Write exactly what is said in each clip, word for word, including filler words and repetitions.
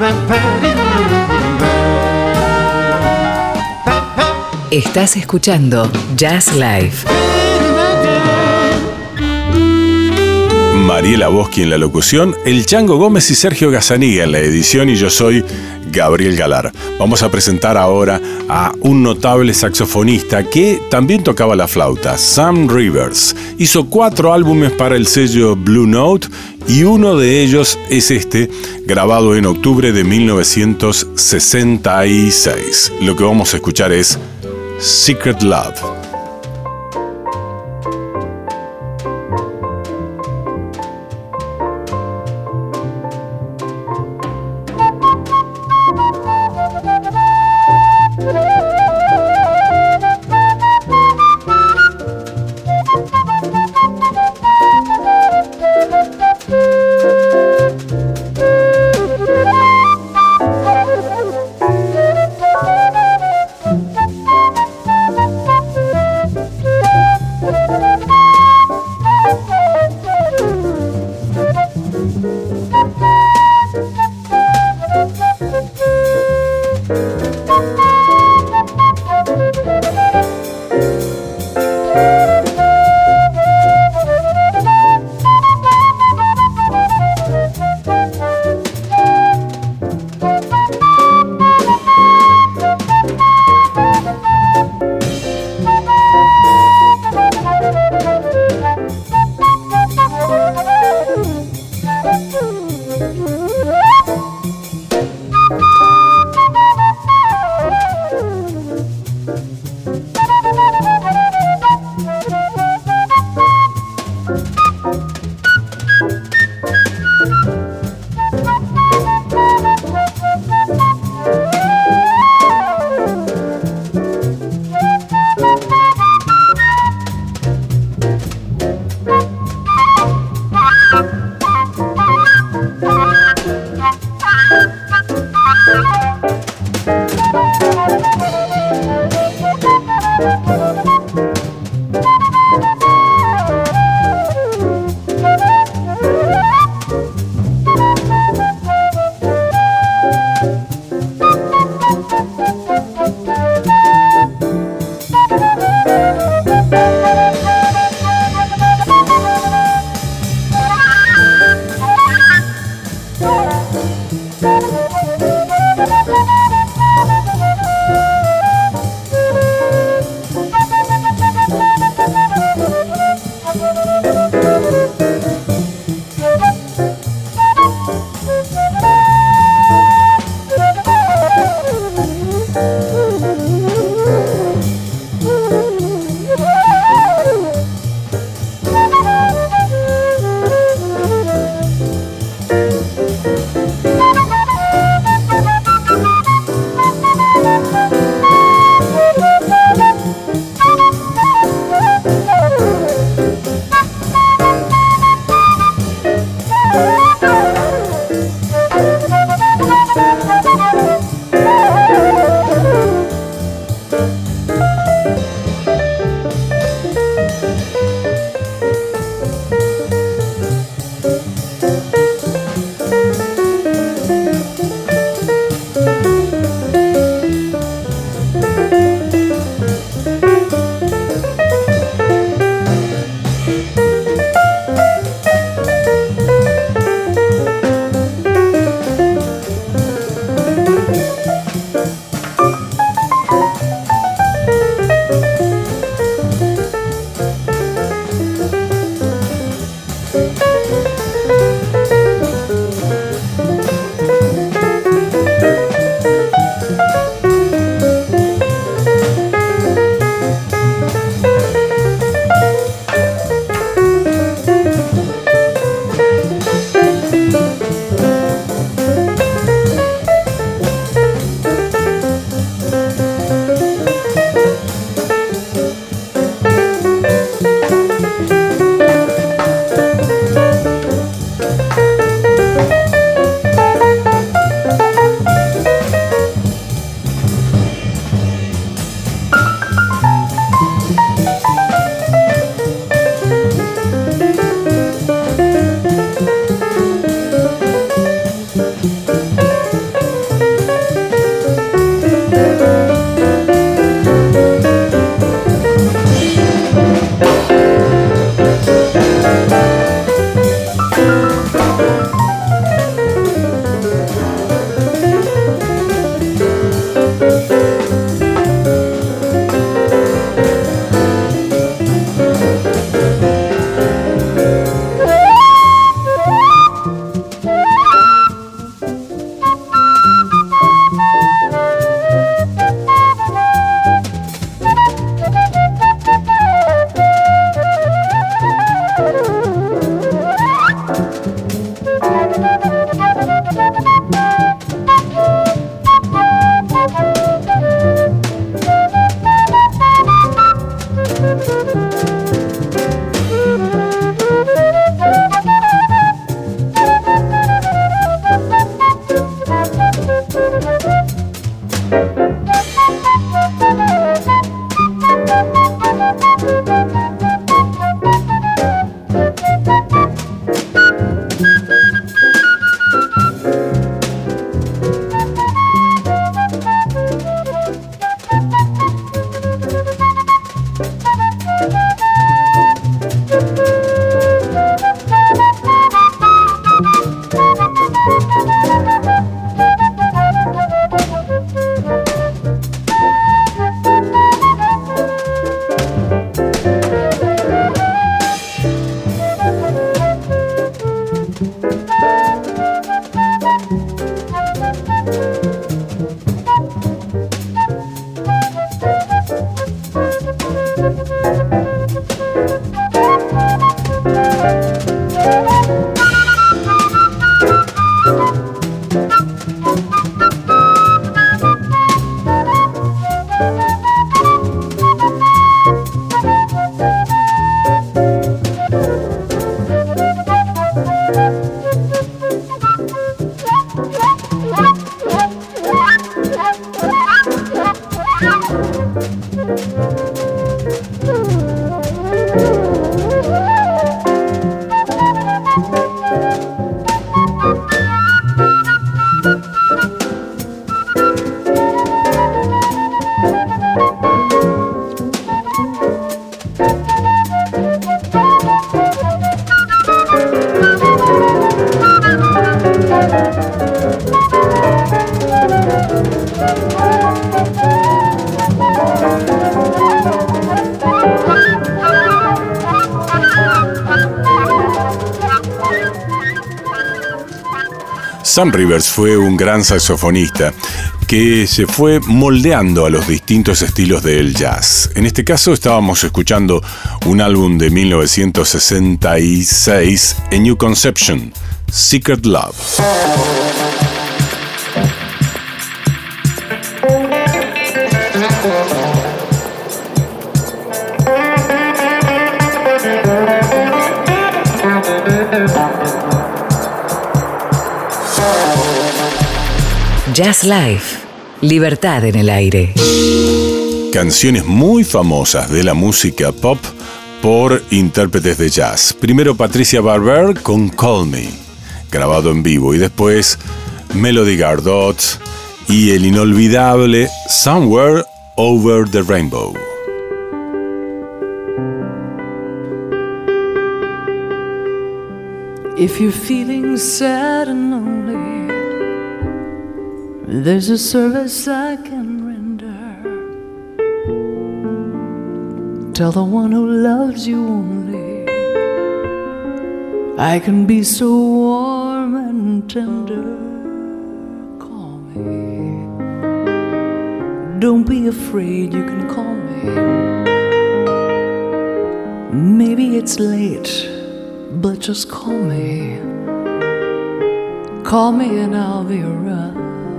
Estás escuchando Jazz Live. Mariela Boschi en la locución, el Chango Gómez y Sergio Gazzaniga en la edición, y yo soy Gabriel Galar. Vamos a presentar ahora a un notable saxofonista que también tocaba la flauta, Sam Rivers. Hizo cuatro álbumes para el sello Blue Note y uno de ellos es este, grabado en octubre de mil novecientos sesenta y seis. Lo que vamos a escuchar es Secret Love. Sam Rivers fue un gran saxofonista que se fue moldeando a los distintos estilos del jazz. En este caso estábamos escuchando un álbum de mil novecientos sesenta y seis, A New Conception, Secret Love. Jazz Life, libertad en el aire. Canciones muy famosas de la música pop por intérpretes de jazz. Primero Patricia Barber con Call Me, grabado en vivo, y después Melody Gardot y el inolvidable Somewhere Over the Rainbow. If you're feeling sad and lonely, there's a service I can render. Tell the one who loves you only I can be so warm and tender. Call me. Don't be afraid, you can call me. Maybe it's late, but just call me. Call me and I'll be around.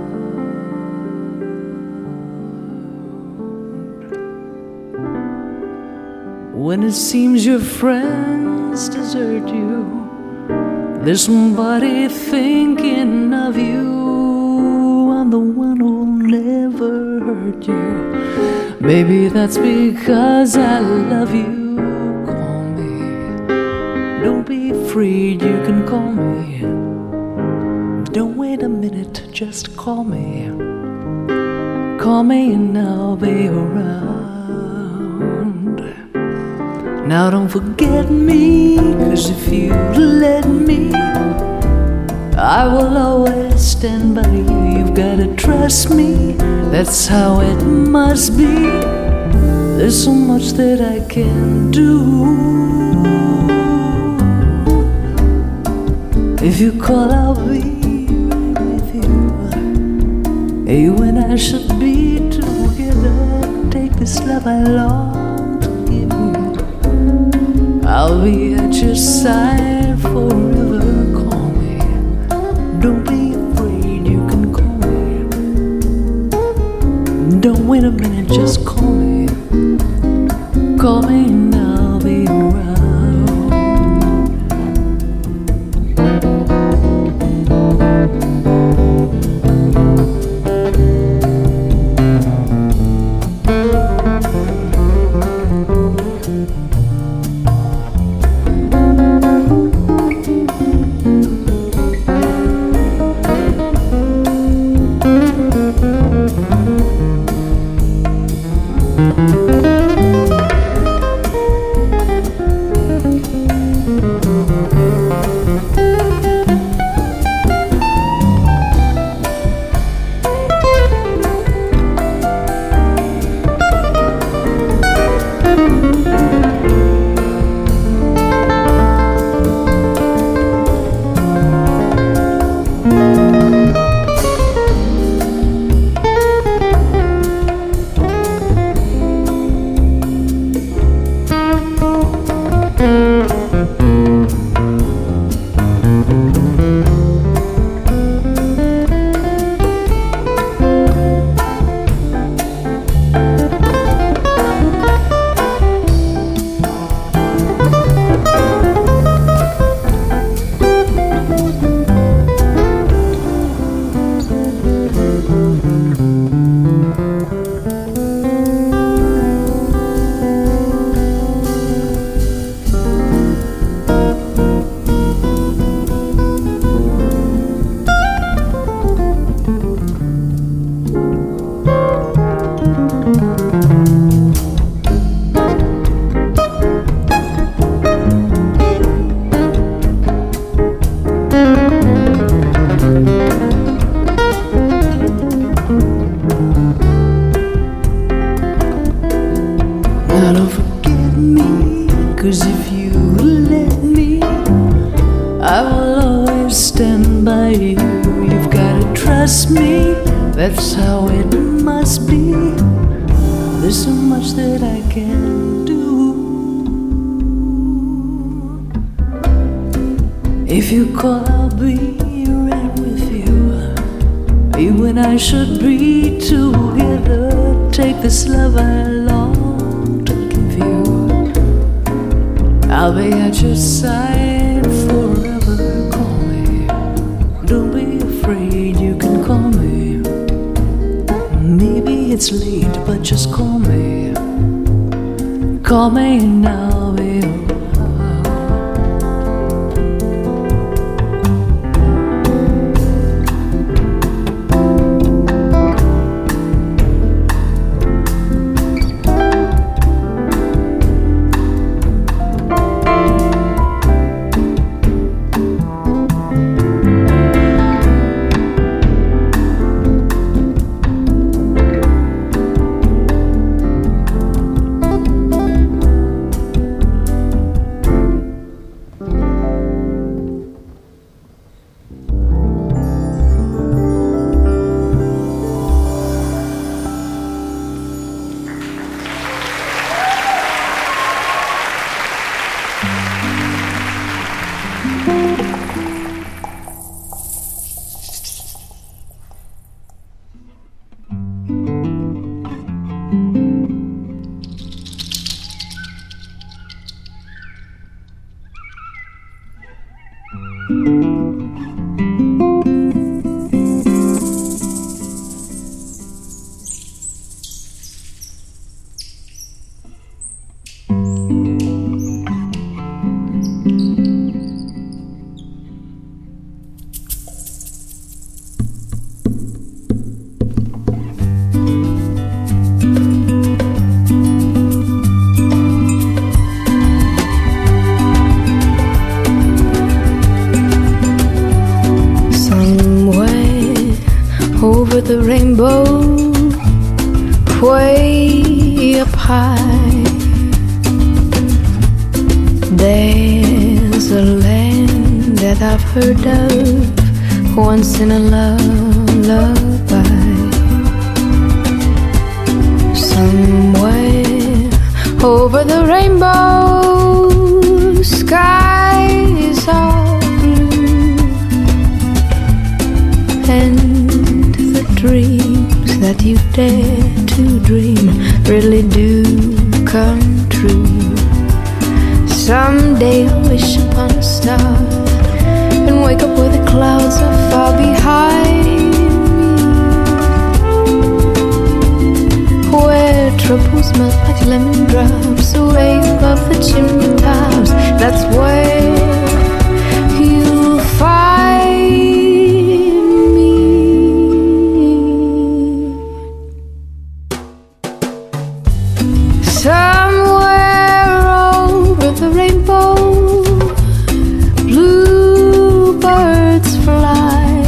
When it seems your friends desert you, there's somebody thinking of you. I'm the one who'll never hurt you. Maybe that's because I love you. Call me. Don't be afraid, you can call me. Don't wait a minute, just call me. Call me and I'll be around. Now don't forget me, 'cause if you let me, I will always stand by you. You've gotta trust me, that's how it must be. There's so much that I can do. If you call, I'll be with you. Hey, when I should be together, take this love I long to give you. I'll be at your side forever. Call me. Don't be afraid, you can call me. Don't wait a minute, just call me. Call me and I'll be around. I will always stand by you. trust me, that's how it must be. There's so much that I can do. If you call, I'll be right with you. You and I should be together. Take this love I long to give you. I'll be at your side forever. Call me. Don't be afraid, you can call me. Maybe it's late, but just call me. Call me and I'll be alright. The rainbow way up high, there's a land that I've heard of once in a lullaby. Somewhere over the rainbow, skies are blue, and dreams that you dare to dream really do come true. Someday I'll wish upon a star and wake up where the clouds are far behind me, where troubles melt like lemon drops away above the chimney tops. That's where you'll find somewhere over the rainbow. Bluebirds fly,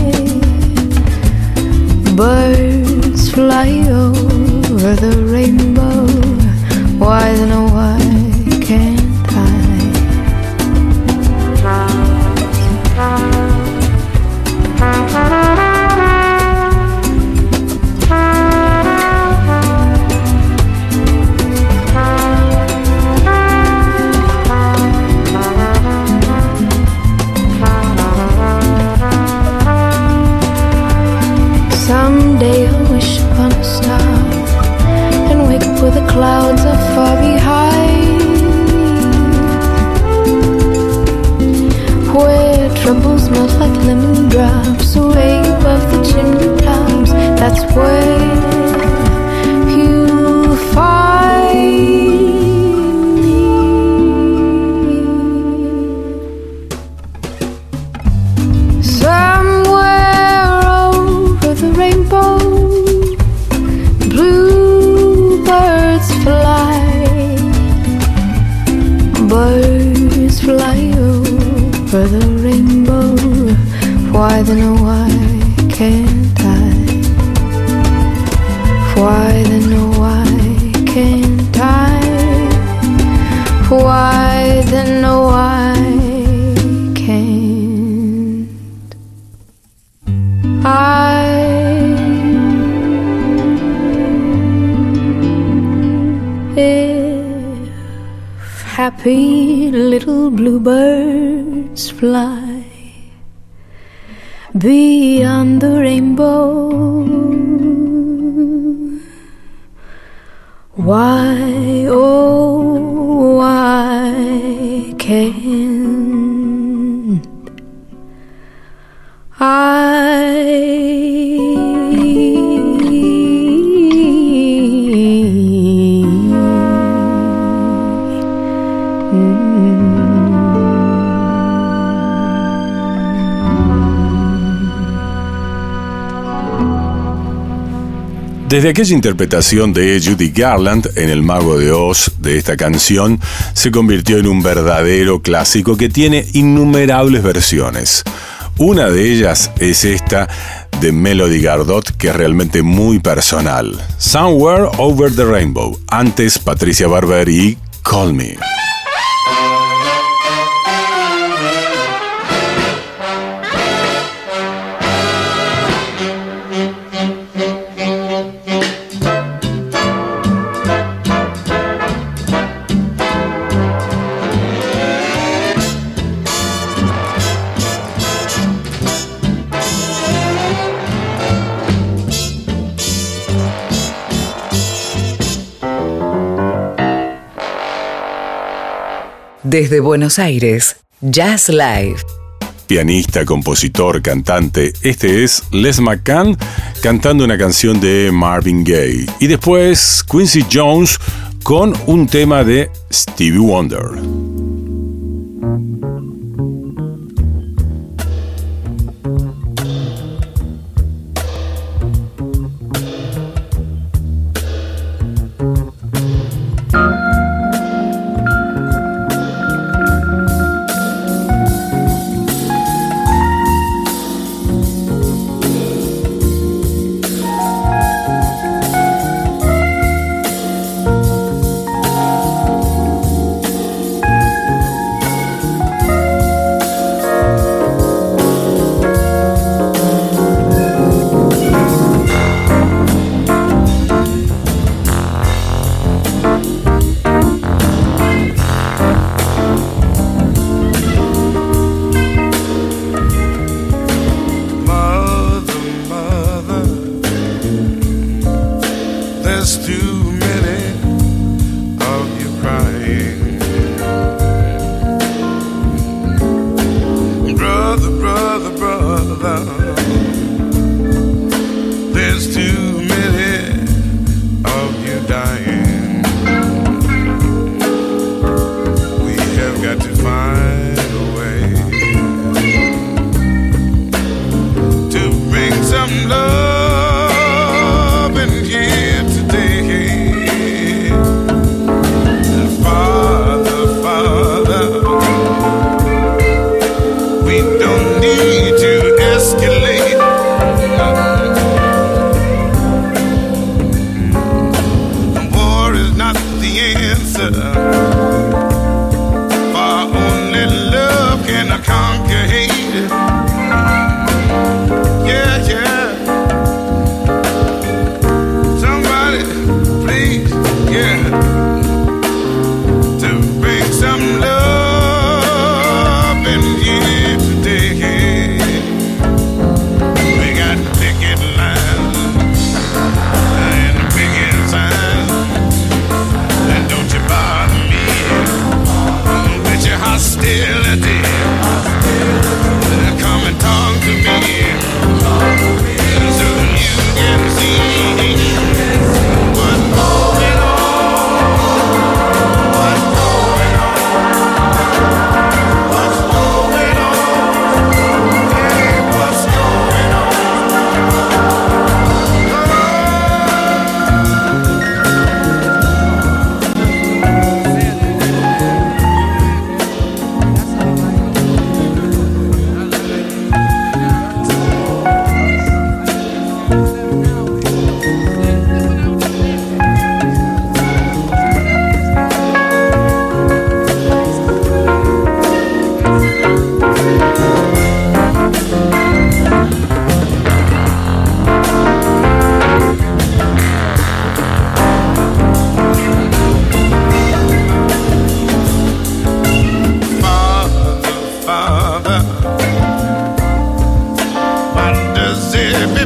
birds fly over the rainbow. Why then oh why can't I? Someday I'll wish upon a star and wake up where the clouds are far behind, where troubles melt like lemon drops away above the chimney tops. That's where you'll find me. Somewhere over the rainbow, bluebirds fly, birds fly over the rainbow. Why then oh why can't I? Why then oh why can't I? Why then oh why can't I if happy little bluebirds fly beyond the rainbow, why, oh, why can't I Desde aquella interpretación de Judy Garland en El Mago de Oz de esta canción, se convirtió en un verdadero clásico que tiene innumerables versiones. Una de ellas es esta de Melody Gardot, que es realmente muy personal. Somewhere Over the Rainbow, antes Patricia Barber y Call Me. Desde Buenos Aires, Jazz Live. Pianista, compositor, cantante, este es Les McCann cantando una canción de Marvin Gaye. Y después Quincy Jones con un tema de Stevie Wonder.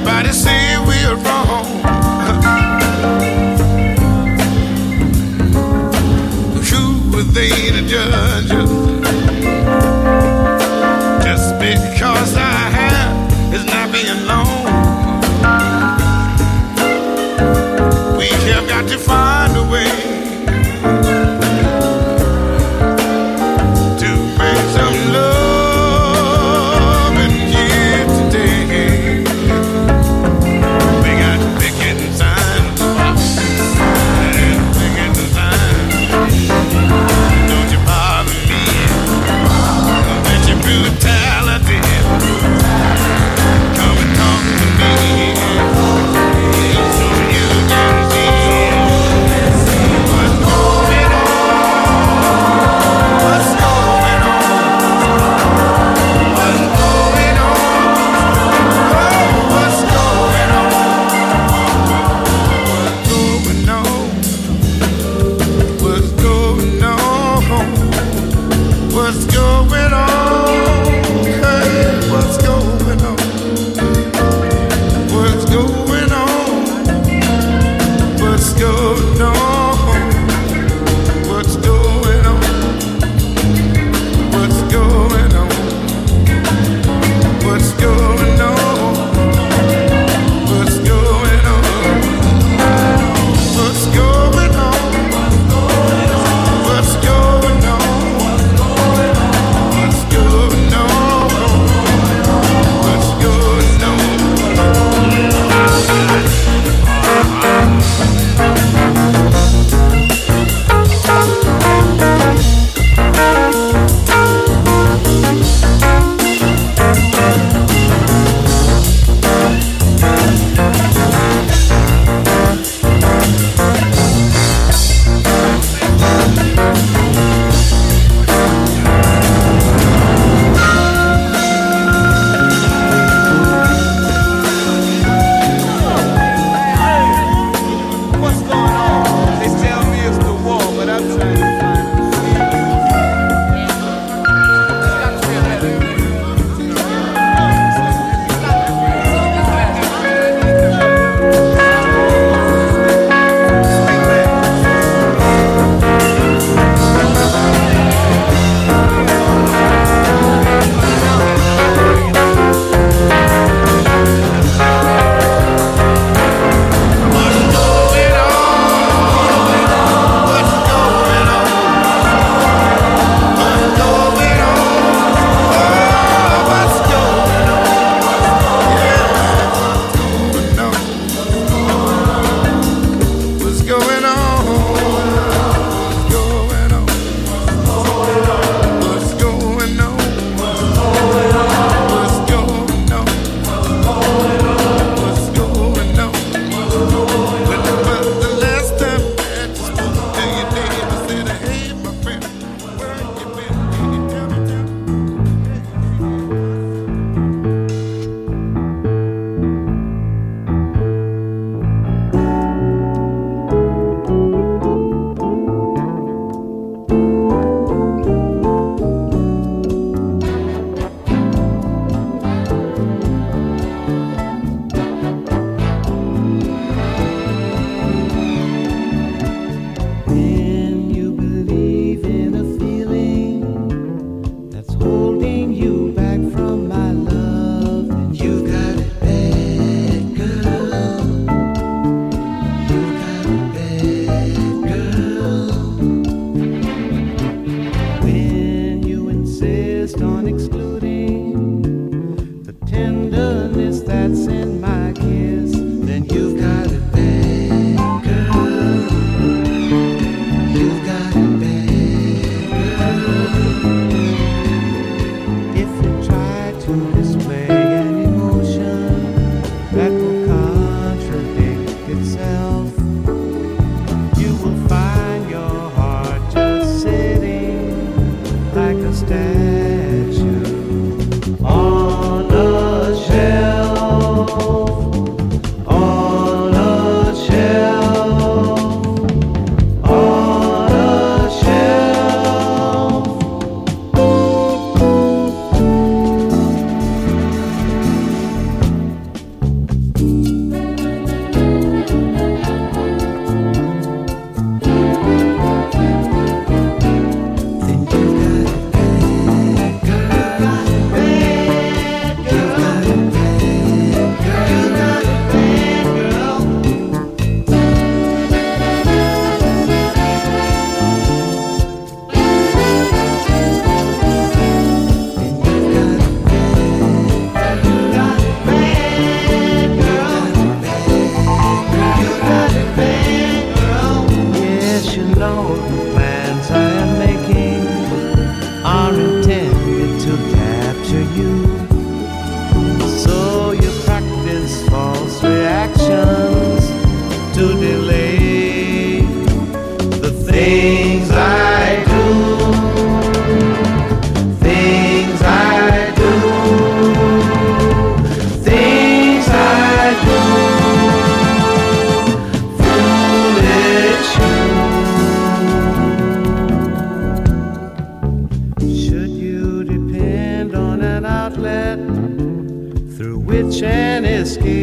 Everybody say we're wrong. Who are they to judge us? Just because our hair is not being long, we have got to find a way to bring some love in here today.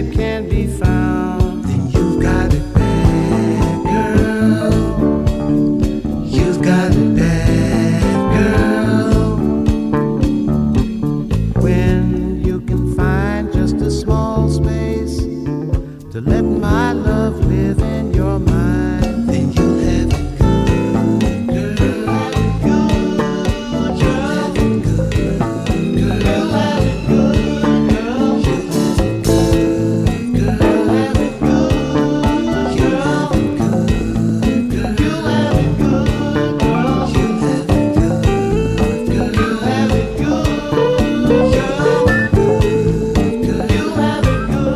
it can't be found, then you've got it bad, girl. You've got it bad, girl. When you can find just a small space to let my love live in your mind, then you'll have it good, girl. You'll have it good, girl. You'll have it good, girl. You'll have it good, girl. You'll have it good, you'll have it good, girl. You'll have it good, girl. You'll have it good, girl. You'll have it good, you'll have it good, girl. You'll have it good,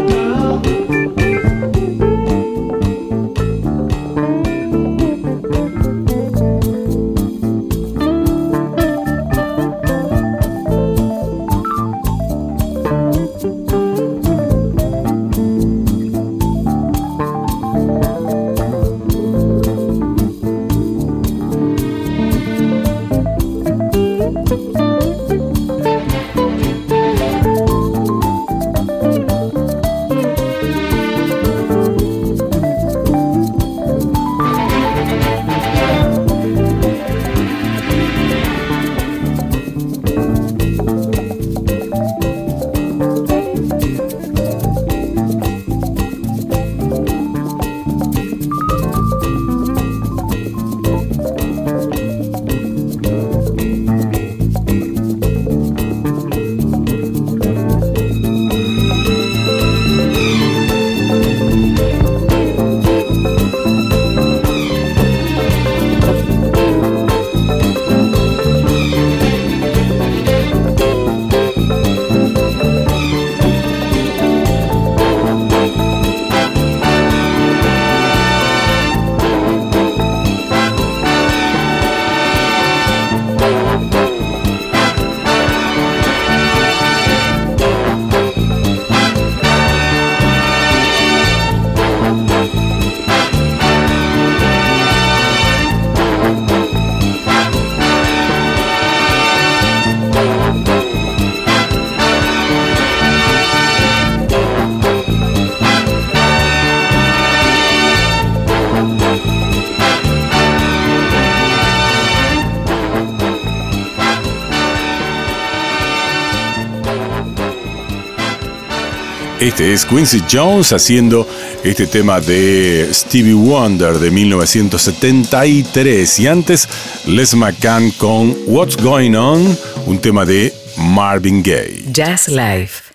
Este es Quincy Jones haciendo este tema de Stevie Wonder de mil novecientos setenta y tres. Y antes, Les McCann con What's Going On, un tema de Marvin Gaye. Jazz Live.